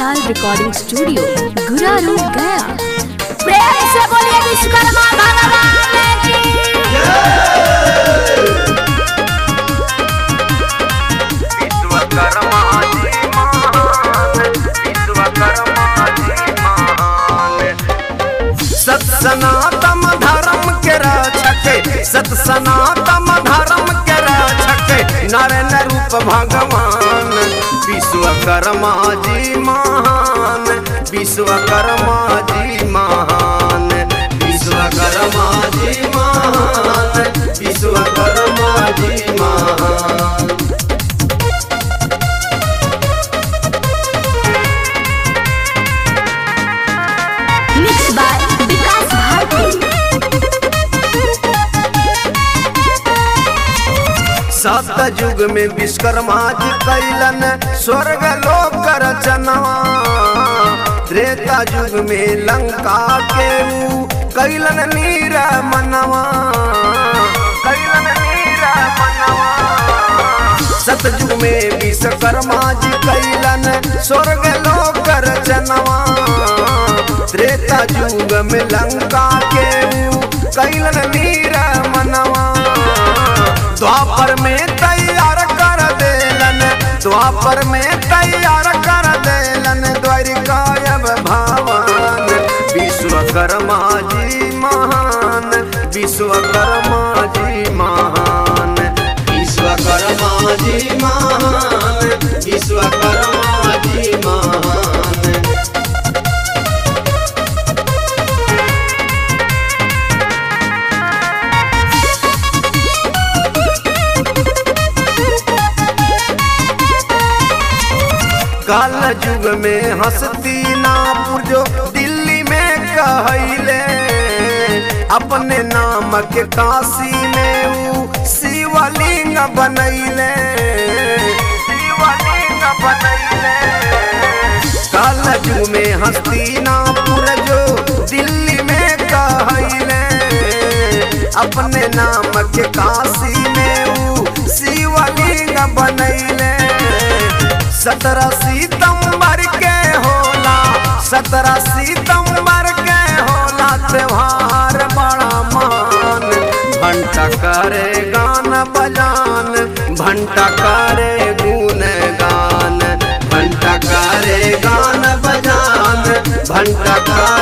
लाल recording studio Guraru Gaya. प्रेम से बोलिए विश्वकर्मा भगवान की विश्वकर्मा जी महान, विश्वकर्मा जी महान। सत सनातन धर्म के रक्षक, सत सनातन धर्म के रक्षक नारायण रूप भगवान। विश्वकर्मा जी महान, विश्वकर्मा जी महान, विश्वकर्मा जी महान, विश्वकर्मा जी महान। Mix by Vikas Bharti. सतयुग में विश्वकर्मा जी कैलन स्वर्ग लोक रचनवा। त्रेता युग में लंका के कैलन नीर मनवा, कैलन नीर मनवा। सतयुग में विश्वकर्मा जी कैलन स्वर्ग लोक रचनवा। त्रेता युग में लंका के कैलन नीर मनवा। द्वापर में तैयार कर देलन, द्वापर में तैयार कर देलन द्वारिकायब भवन। विश्वकर्मा जी महान, विश्वकर्मा जी महान, विश्वकर्मा जी महान, विश्वकर्मा जी महान। काल युग में हस्तिनापुर जो दिल्ली में कहले, अपने नाम के काशी में ऊ शिवलिंग बनैले, शिवलिंग बनैले। काल युग में हस्तिनापुर जो दिल्ली में कहले, अपने नाम के काशी में ऊ शिवलिंग बनैले। 17 सितंबर के होला, 17 सितंबर के होला त्योहार बड़ा महान। घंटा करे गान बजान, घंटा करे गुन गान, घंटा करे गान बजान, घंटा करे